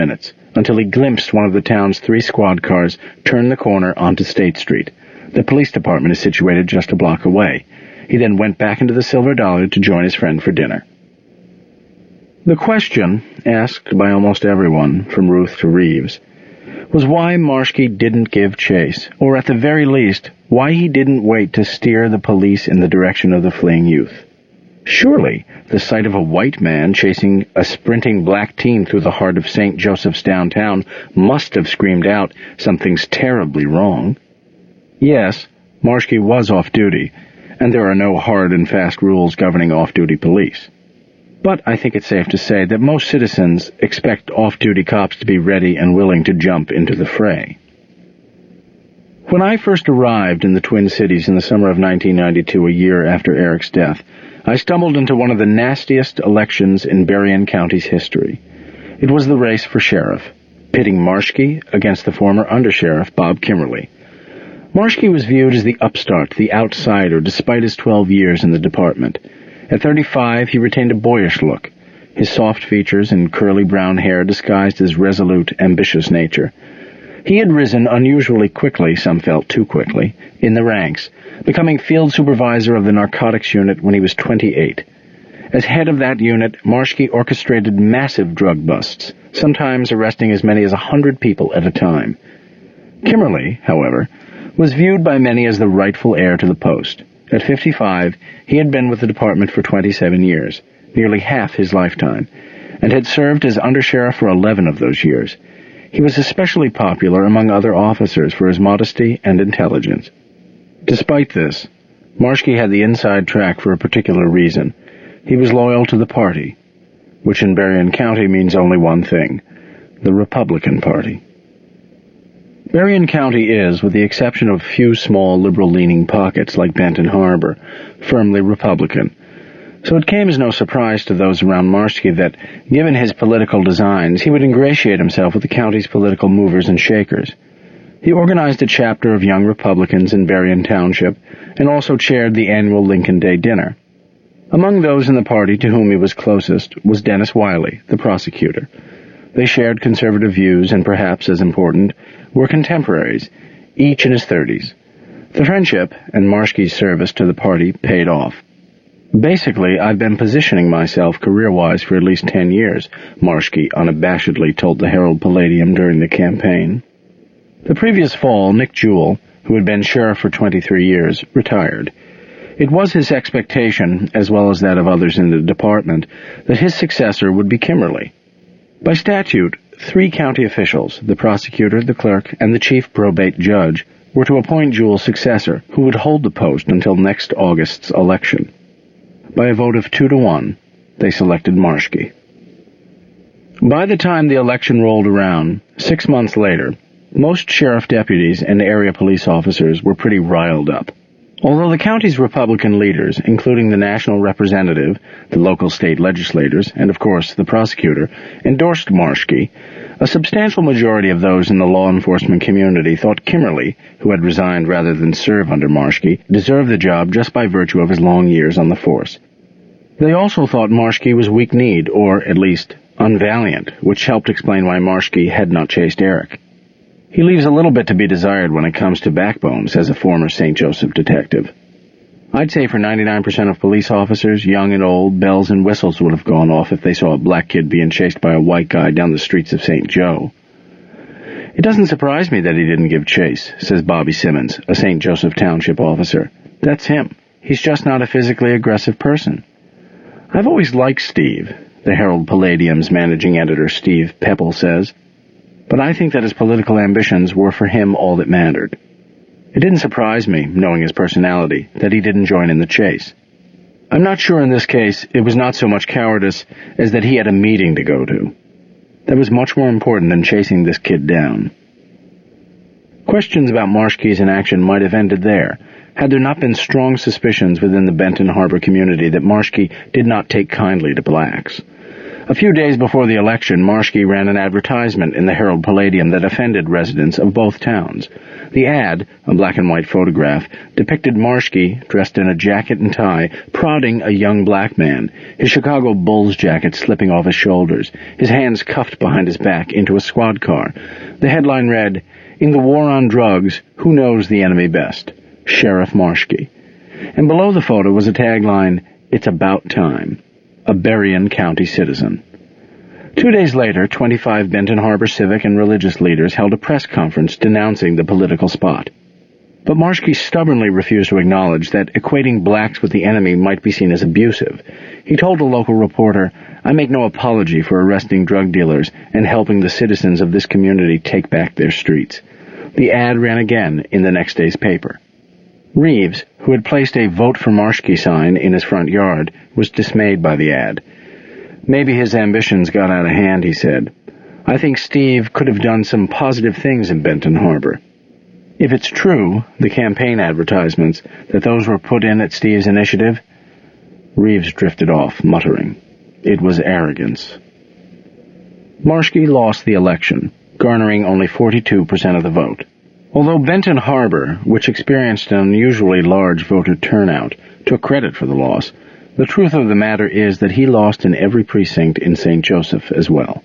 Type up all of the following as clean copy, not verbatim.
minutes, until he glimpsed one of the town's 3 squad cars turn the corner onto State Street. The police department is situated just a block away. He then went back into the Silver Dollar to join his friend for dinner. The question, asked by almost everyone, from Ruth to Reeves, was why Marshke didn't give chase, or at the very least, why he didn't wait to steer the police in the direction of the fleeing youth. Surely, the sight of a white man chasing a sprinting black teen through the heart of St. Joseph's downtown must have screamed out, "Something's terribly wrong." Yes, Marshke was off-duty, and there are no hard and fast rules governing off-duty police. But I think it's safe to say that most citizens expect off-duty cops to be ready and willing to jump into the fray. When I first arrived in the Twin Cities in the summer of 1992, a year after Eric's death, I stumbled into one of the nastiest elections in Berrien County's history. It was the race for sheriff, pitting Marshke against the former undersheriff Bob Kimmerly. Marshke was viewed as the upstart, the outsider, despite his 12 years in the department. At 35, he retained a boyish look, his soft features and curly brown hair disguised his resolute, ambitious nature. He had risen unusually quickly, some felt too quickly, in the ranks, becoming field supervisor of the narcotics unit when he was 28. As head of that unit, Marshke orchestrated massive drug busts, sometimes arresting as many as 100 people at a time. Kimmerly, however, was viewed by many as the rightful heir to the post. At 55, he had been with the department for 27 years, nearly half his lifetime, and had served as undersheriff for 11 of those years. He was especially popular among other officers for his modesty and intelligence. Despite this, Marshke had the inside track for a particular reason. He was loyal to the party, which in Berrien County means only one thing: the Republican Party. Berrien County is, with the exception of a few small liberal-leaning pockets like Benton Harbor, firmly Republican. So it came as no surprise to those around Marshke that, given his political designs, he would ingratiate himself with the county's political movers and shakers. He organized a chapter of Young Republicans in Berrien Township and also chaired the annual Lincoln Day dinner. Among those in the party to whom he was closest was Dennis Wiley, the prosecutor. They shared conservative views and, perhaps as important, were contemporaries, each in his 30s. The friendship and Marshke's service to the party paid off. "Basically, I've been positioning myself career-wise for at least 10 years, Marshke unabashedly told the Herald Palladium during the campaign. The previous fall, Nick Jewell, who had been sheriff for 23 years, retired. It was his expectation, as well as that of others in the department, that his successor would be Kimmerly. By statute, 3 county officials, the prosecutor, the clerk, and the chief probate judge, were to appoint Jewell's successor, who would hold the post until next August's election. By a vote of 2-1, they selected Marshke. By the time the election rolled around, 6 months later, most sheriff deputies and area police officers were pretty riled up. Although the county's Republican leaders, including the national representative, the local state legislators, and of course the prosecutor, endorsed Marshke, a substantial majority of those in the law enforcement community thought Kimmerly, who had resigned rather than serve under Marshke, deserved the job just by virtue of his long years on the force. They also thought Marshke was weak-kneed, or at least unvaliant, which helped explain why Marshke had not chased Eric. "He leaves a little bit to be desired when it comes to backbone," says a former St. Joseph detective. "I'd say for 99% of police officers, young and old, bells and whistles would have gone off if they saw a black kid being chased by a white guy down the streets of St. Joe." "It doesn't surprise me that he didn't give chase," says Bobby Simmons, a St. Joseph Township officer. "That's him. He's just not a physically aggressive person." "I've always liked Steve," the Herald Palladium's managing editor Steve Pepple says, "but I think that his political ambitions were for him all that mattered. It didn't surprise me, knowing his personality, that he didn't join in the chase. I'm not sure in this case it was not so much cowardice as that he had a meeting to go to. That was much more important than chasing this kid down." Questions about Marshke's inaction might have ended there, had there not been strong suspicions within the Benton Harbor community that Marshke did not take kindly to blacks. A few days before the election, Marshke ran an advertisement in the Herald Palladium that offended residents of both towns. The ad, a black and white photograph, depicted Marshke, dressed in a jacket and tie, prodding a young black man, his Chicago Bulls jacket slipping off his shoulders, his hands cuffed behind his back into a squad car. The headline read, "In the war on drugs, who knows the enemy best? Sheriff Marshke." And below the photo was a tagline, "It's about time. A Berrien County citizen." 2 days later, 25 Benton Harbor civic and religious leaders held a press conference denouncing the political spot. But Marshke stubbornly refused to acknowledge that equating blacks with the enemy might be seen as abusive. He told a local reporter, "I make no apology for arresting drug dealers and helping the citizens of this community take back their streets." The ad ran again in the next day's paper. Reeves, who had placed a "Vote for Marshke" sign in his front yard, was dismayed by the ad. "Maybe his ambitions got out of hand," he said. "I think Steve could have done some positive things in Benton Harbor." If it's true, the campaign advertisements, that those were put in at Steve's initiative, Reeves drifted off, muttering, "It was arrogance." Marshke lost the election, garnering only 42% of the vote. Although Benton Harbor, which experienced an unusually large voter turnout, took credit for the loss, the truth of the matter is that he lost in every precinct in St. Joseph as well.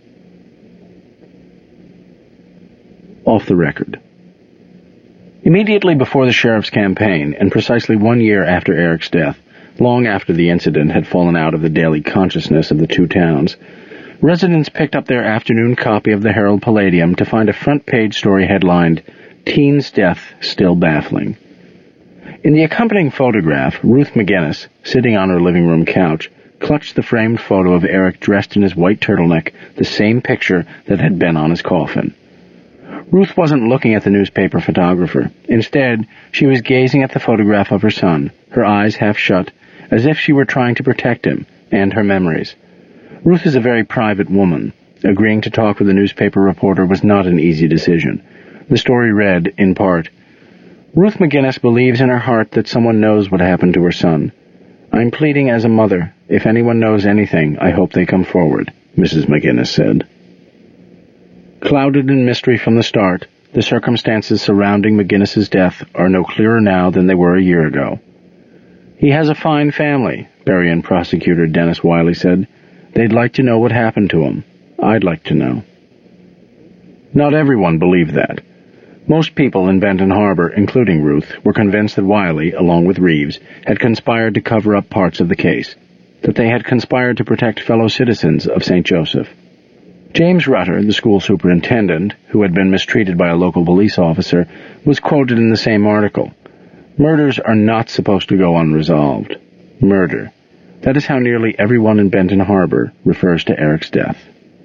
Off the record. Immediately before the sheriff's campaign, and precisely 1 year after Eric's death, long after the incident had fallen out of the daily consciousness of the two towns, residents picked up their afternoon copy of the Herald Palladium to find a front-page story headlined, "Teen's Death Still Baffling." In the accompanying photograph, Ruth McGinnis, sitting on her living room couch, clutched the framed photo of Eric dressed in his white turtleneck, the same picture that had been on his coffin. Ruth wasn't looking at the newspaper photographer. Instead, she was gazing at the photograph of her son, her eyes half shut, as if she were trying to protect him and her memories. Ruth is a very private woman. Agreeing to talk with a newspaper reporter was not an easy decision. The story read, in part, "Ruth McGinnis believes in her heart that someone knows what happened to her son. I'm pleading as a mother. If anyone knows anything, I hope they come forward," Mrs. McGinnis said. Clouded in mystery from the start, the circumstances surrounding McGinnis's death are no clearer now than they were a year ago. "He has a fine family," Berrien prosecutor Dennis Wiley said. "They'd like to know what happened to him. I'd like to know." Not everyone believed that. Most people in Benton Harbor, including Ruth, were convinced that Wiley, along with Reeves, had conspired to cover up parts of the case, that they had conspired to protect fellow citizens of St. Joseph. James Rutter, the school superintendent, who had been mistreated by a local police officer, was quoted in the same article. "Murders are not supposed to go unresolved. Murder. That is how nearly everyone in Benton Harbor refers to Eric's death."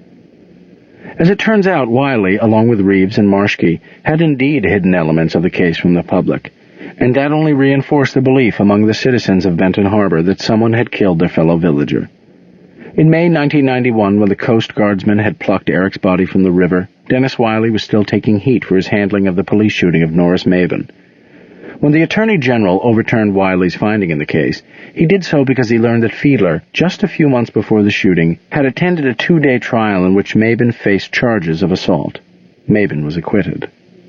As it turns out, Wiley, along with Reeves and Marshke, had indeed hidden elements of the case from the public, and that only reinforced the belief among the citizens of Benton Harbor that someone had killed their fellow villager. In May 1991, when the Coast Guardsmen had plucked Eric's body from the river, Dennis Wiley was still taking heat for his handling of the police shooting of Norris Mabin. When the Attorney General overturned Wiley's finding in the case, he did so because he learned that Fiedler, just a few months before the shooting, had attended a 2-day trial in which Mabin faced charges of assault. Mabin was acquitted.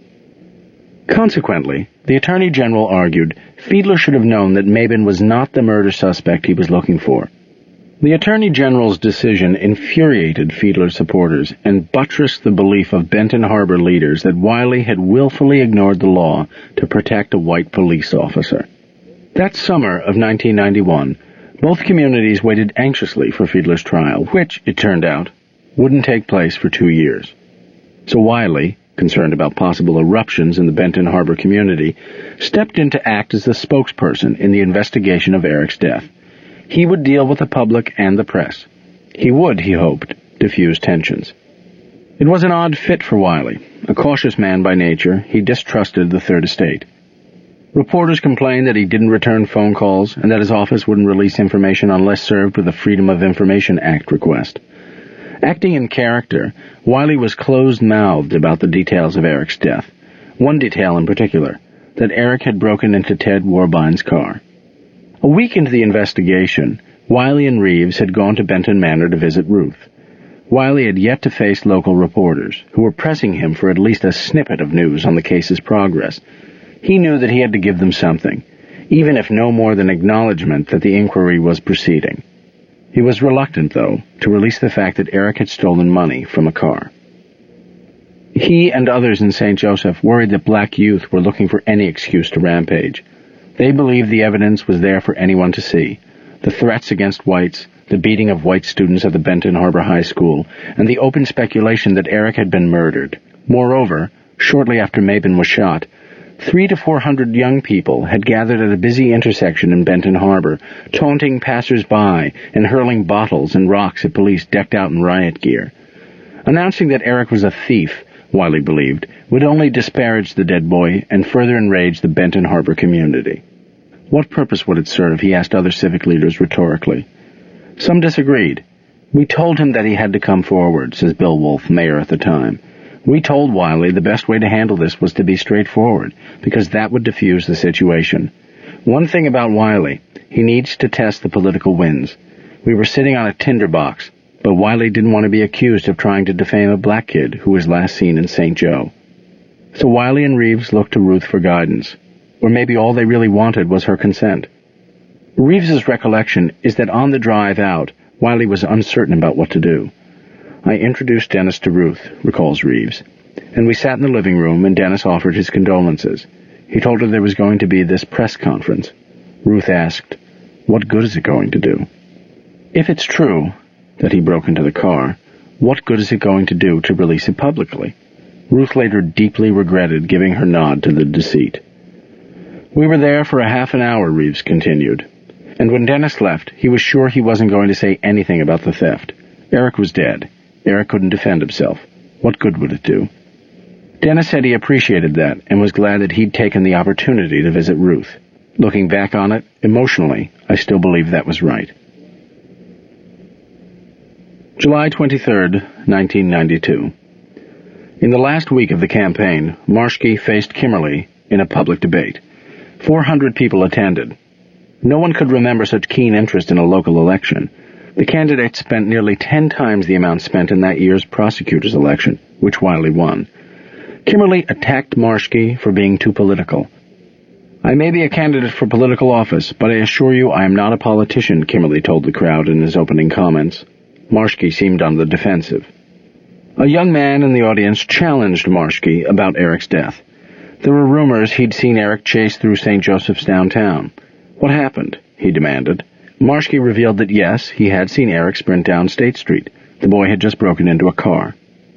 Consequently, the Attorney General argued Fiedler should have known that Mabin was not the murder suspect he was looking for. The Attorney General's decision infuriated Fiedler's supporters and buttressed the belief of Benton Harbor leaders that Wiley had willfully ignored the law to protect a white police officer. That summer of 1991, both communities waited anxiously for Fiedler's trial, which, it turned out, wouldn't take place for 2 years. So Wiley, concerned about possible eruptions in the Benton Harbor community, stepped in to act as the spokesperson in the investigation of Eric's death. He would deal with the public and the press. He would, he hoped, diffuse tensions. It was an odd fit for Wiley. A cautious man by nature, he distrusted the Third Estate. Reporters complained that he didn't return phone calls and that his office wouldn't release information unless served with a Freedom of Information Act request. Acting in character, Wiley was closed-mouthed about the details of Eric's death. One detail in particular, that Eric had broken into Ted Warbine's car. A week into the investigation, Wiley and Reeves had gone to Benton Manor to visit Ruth. Wiley had yet to face local reporters, who were pressing him for at least a snippet of news on the case's progress. He knew that he had to give them something, even if no more than acknowledgement that the inquiry was proceeding. He was reluctant, though, to release the fact that Eric had stolen money from a car. He and others in St. Joseph worried that black youth were looking for any excuse to rampage. They believed the evidence was there for anyone to see. The threats against whites, the beating of white students at the Benton Harbor High School, and the open speculation that Eric had been murdered. Moreover, shortly after Mabon was shot, 300 to 400 young people had gathered at a busy intersection in Benton Harbor, taunting passers-by and hurling bottles and rocks at police decked out in riot gear. Announcing that Eric was a thief, Wiley believed, would only disparage the dead boy and further enrage the Benton Harbor community. What purpose would it serve, he asked other civic leaders rhetorically. Some disagreed. We told him that he had to come forward, says Bill Wolfe, mayor at the time. We told Wiley the best way to handle this was to be straightforward, because that would diffuse the situation. One thing about Wiley, he needs to test the political winds. We were sitting on a tinderbox, but Wiley didn't want to be accused of trying to defame a black kid who was last seen in St. Joe. So Wiley and Reeves looked to Ruth for guidance. Or maybe all they really wanted was her consent. Reeves's recollection is that on the drive out, Wiley was uncertain about what to do. I introduced Dennis to Ruth, recalls Reeves, and we sat in the living room and Dennis offered his condolences. He told her there was going to be this press conference. Ruth asked, "What good is it going to do?" If it's true that he broke into the car, what good is it going to do to release it publicly? Ruth later deeply regretted giving her nod to the deceit. We were there for a half an hour, Reeves continued, and when Dennis left, he was sure he wasn't going to say anything about the theft. Eric was dead. Eric couldn't defend himself. What good would it do? Dennis said he appreciated that and was glad that he'd taken the opportunity to visit Ruth. Looking back on it, emotionally, I still believe that was right. July 23rd, 1992. In the last week of the campaign, Marshke faced Kimmerly in a public debate. 400 people attended. No one could remember such keen interest in a local election. The candidate spent nearly 10 times the amount spent in that year's prosecutor's election, which Wiley won. Kimmerly attacked Marshke for being too political. I may be a candidate for political office, but I assure you I am not a politician, Kimmerly told the crowd in his opening comments. Marshke seemed on the defensive. A young man in the audience challenged Marshke about Eric's death. There were rumors he'd seen Eric chased through St. Joseph's downtown. What happened? He demanded. Marshke revealed that yes, he had seen Eric sprint down State Street. The boy had just broken into a car.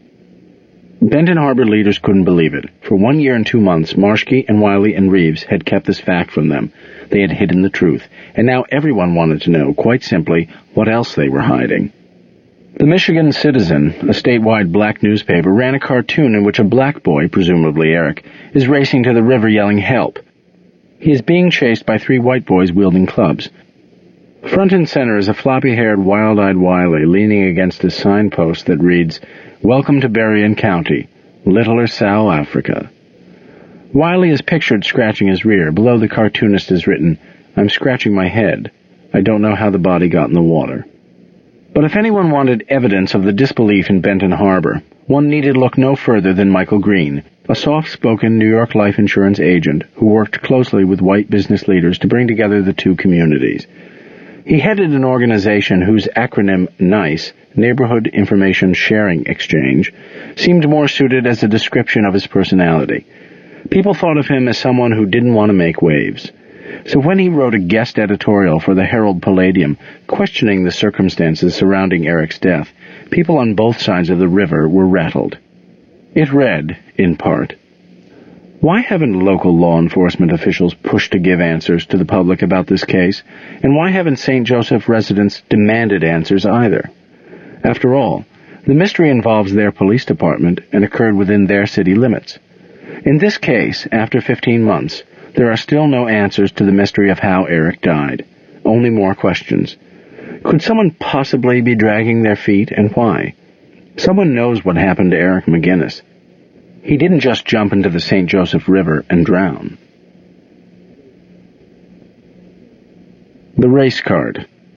Benton Harbor leaders couldn't believe it. For 1 year and 2 months, Marshke and Wiley and Reeves had kept this fact from them. They had hidden the truth, and now everyone wanted to know, quite simply, what else they were hiding. The Michigan Citizen, a statewide black newspaper, ran a cartoon in which a black boy, presumably Eric, is racing to the river yelling, "Help!" He is being chased by 3 white boys wielding clubs. Front and center is a floppy-haired, wild-eyed Wiley leaning against a signpost that reads, "Welcome to Berrien County, Littler South Africa." Wiley is pictured scratching his rear. Below the cartoonist is written, "I'm scratching my head. I don't know how the body got in the water." But if anyone wanted evidence of the disbelief in Benton Harbor, one needed look no further than Michael Green, a soft-spoken New York life insurance agent who worked closely with white business leaders to bring together the two communities. He headed an organization whose acronym NICE, Neighborhood Information Sharing Exchange, seemed more suited as a description of his personality. People thought of him as someone who didn't want to make waves. So when he wrote a guest editorial for the Herald Palladium questioning the circumstances surrounding Eric's death, people on both sides of the river were rattled. It read, in part, "Why haven't local law enforcement officials pushed to give answers to the public about this case, and why haven't St. Joseph residents demanded answers either? After all, the mystery involves their police department and occurred within their city limits. In this case, after 15 months, there are still no answers to the mystery of how Eric died. Only more questions. Could someone possibly be dragging their feet, and why? Someone knows what happened to Eric McGinnis. He didn't just jump into the St. Joseph River and drown." The race card.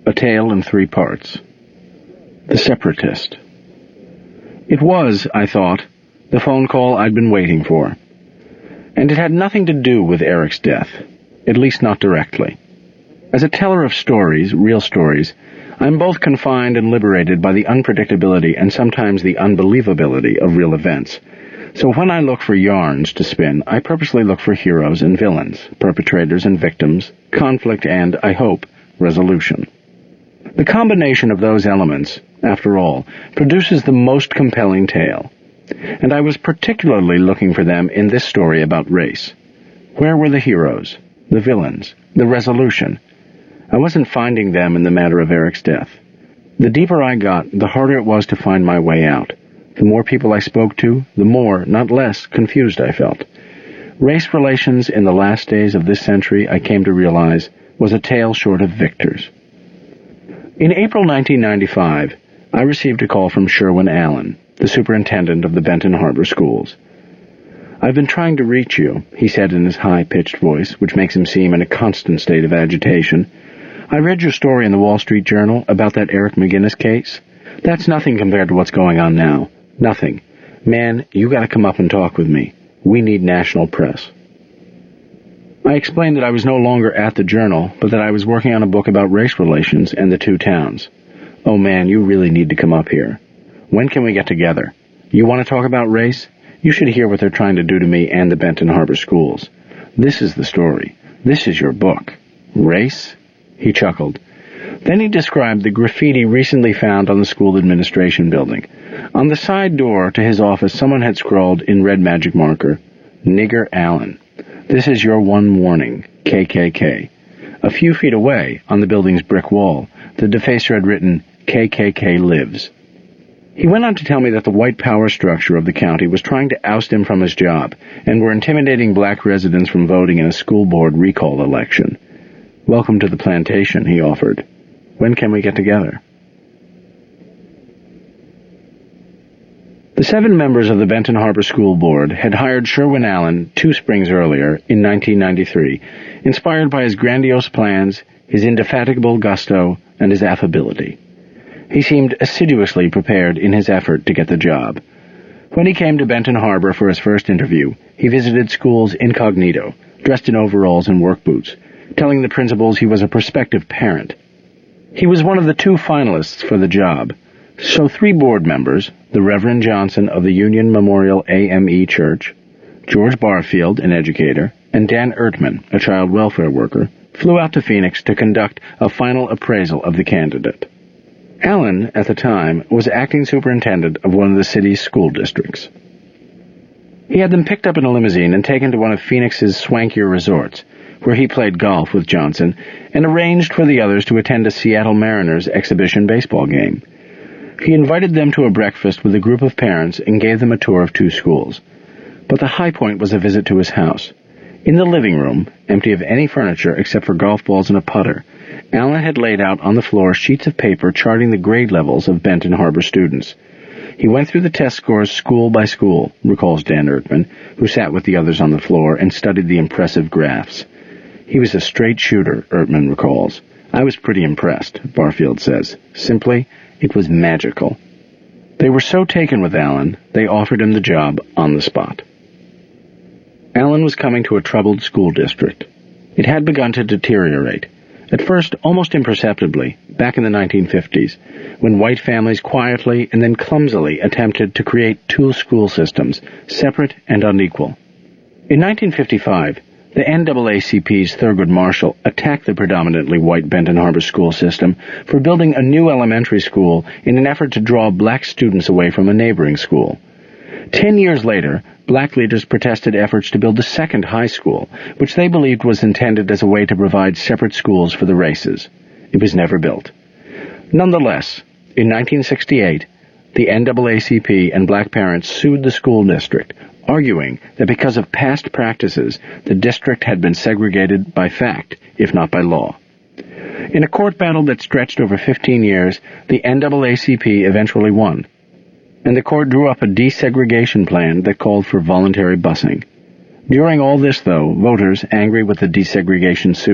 A Tale in 3 Parts. The Separatist. It was, I thought, the phone call I'd been waiting for. And it had nothing to do with Eric's death, at least not directly. As a teller of stories, real stories, I'm both confined and liberated by the unpredictability and sometimes the unbelievability of real events. So when I look for yarns to spin, I purposely look for heroes and villains, perpetrators and victims, conflict and, I hope, resolution. The combination of those elements, after all, produces the most compelling tale. And I was particularly looking for them in this story about race. Where were the heroes, the villains, the resolution? I wasn't finding them in the matter of Eric's death. The deeper I got, the harder it was to find my way out. The more people I spoke to, the more, not less, confused I felt. Race relations in the last days of this century, I came to realize, was a tale short of victors. In April 1995, I received a call from Sherwin Allen, the superintendent of the Benton Harbor schools. "I've been trying to reach you," he said in his high-pitched voice, which makes him seem in a constant state of agitation. "I read your story in the Wall Street Journal about that Eric McGinnis case. That's nothing compared to what's going on now. Nothing. Man, you gotta come up and talk with me. We need national press." I explained that I was no longer at the Journal, but that I was working on a book about race relations and the 2 towns. "Oh man, you really need to come up here. When can we get together? You want to talk about race? You should hear what they're trying to do to me and the Benton Harbor schools. This is the story. This is your book. Race?" He chuckled. Then he described the graffiti recently found on the school administration building. On the side door to his office, someone had scrawled in red magic marker, "Nigger Allen. This is your one warning, KKK." A few feet away, on the building's brick wall, the defacer had written, "KKK lives." He went on to tell me that the white power structure of the county was trying to oust him from his job and were intimidating black residents from voting in a school board recall election. "Welcome to the plantation," he offered. "When can we get together?" The 7 members of the Benton Harbor School Board had hired Sherwin Allen 2 springs earlier, in 1993, inspired by his grandiose plans, his indefatigable gusto, and his affability. He seemed assiduously prepared in his effort to get the job. When he came to Benton Harbor for his first interview, he visited schools incognito, dressed in overalls and work boots, telling the principals he was a prospective parent. He was one of the 2 finalists for the job, so 3 board members, the Reverend Johnson of the Union Memorial AME Church, George Barfield, an educator, and Dan Ertman, a child welfare worker, flew out to Phoenix to conduct a final appraisal of the candidate. Allen, at the time, was acting superintendent of one of the city's school districts. He had them picked up in a limousine and taken to one of Phoenix's swankier resorts, where he played golf with Johnson and arranged for the others to attend a Seattle Mariners exhibition baseball game. He invited them to a breakfast with a group of parents and gave them a tour of 2 schools. But the high point was a visit to his house. In the living room, empty of any furniture except for golf balls and a putter, Allen had laid out on the floor sheets of paper charting the grade levels of Benton Harbor students. He went through the test scores school by school, recalls Dan Ertman, who sat with the others on the floor and studied the impressive graphs. He was a straight shooter, Ertman recalls. "I was pretty impressed," Barfield says. "Simply, it was magical." They were so taken with Allen, they offered him the job on the spot. Allen was coming to a troubled school district. It had begun to deteriorate. At first, almost imperceptibly, back in the 1950s, when white families quietly and then clumsily attempted to create 2 school systems, separate and unequal. In 1955, the NAACP's Thurgood Marshall attacked the predominantly white Benton Harbor school system for building a new elementary school in an effort to draw black students away from a neighboring school. 10 years later, black leaders protested efforts to build a second high school, which they believed was intended as a way to provide separate schools for the races. It was never built. Nonetheless, in 1968, the NAACP and black parents sued the school district, arguing that because of past practices, the district had been segregated by fact, if not by law. In a court battle that stretched over 15 years, the NAACP eventually won, and the court drew up a desegregation plan that called for voluntary busing. During all this, though, voters, angry with the desegregation suit,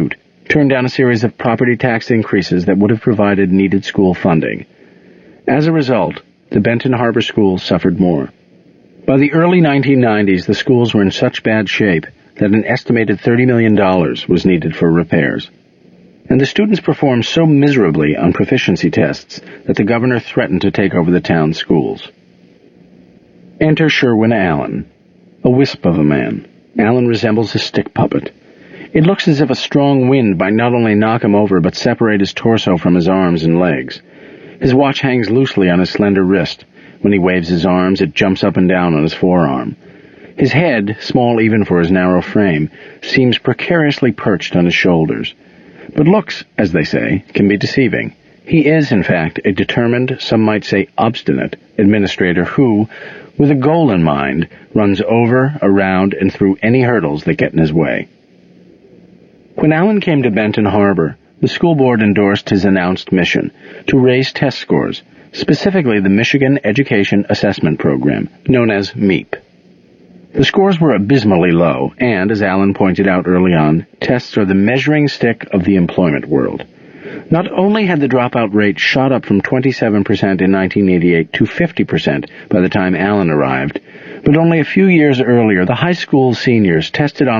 turned down a series of property tax increases that would have provided needed school funding. As a result, the Benton Harbor schools suffered more. By the early 1990s, the schools were in such bad shape that an estimated $30 million was needed for repairs. And the students performed so miserably on proficiency tests that the governor threatened to take over the town's schools. Enter Sherwin Allen, a wisp of a man. Allen resembles a stick puppet. It looks as if a strong wind might not only knock him over but separate his torso from his arms and legs. His watch hangs loosely on his slender wrist. When he waves his arms, it jumps up and down on his forearm. His head, small even for his narrow frame, seems precariously perched on his shoulders. But looks, as they say, can be deceiving. He is, in fact, a determined, some might say obstinate, administrator who, with a goal in mind, runs over, around, and through any hurdles that get in his way. When Allen came to Benton Harbor, the school board endorsed his announced mission to raise test scores, specifically the Michigan Education Assessment Program, known as MEAP. The scores were abysmally low, and, as Allen pointed out early on, tests are the measuring stick of the employment world. Not only had the dropout rate shot up from 27% in 1988 to 50% by the time Allen arrived, but only a few years earlier the high school seniors tested on